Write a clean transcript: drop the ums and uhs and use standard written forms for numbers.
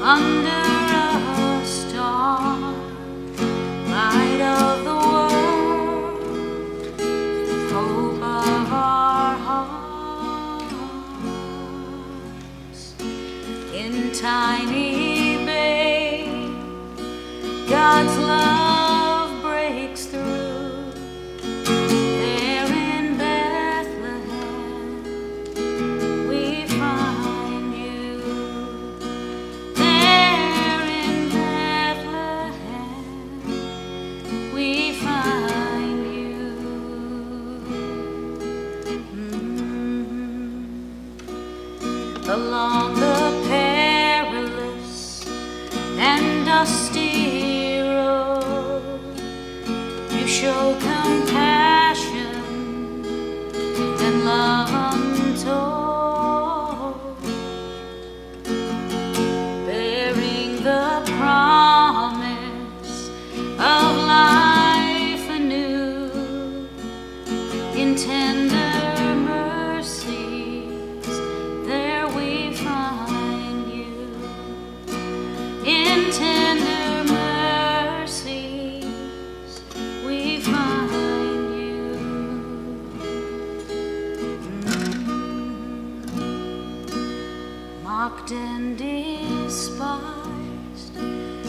under a star, light of the world, hope of our hearts. In tiny babe, God's love breaks through. There in Bethlehem we find you. There in Bethlehem we find you. Along the perilous and dusty road, you show compassion and love untold, bearing the promise of life anew. In tender mercies there we find you. In tender mercies we find you. Mocked and despised,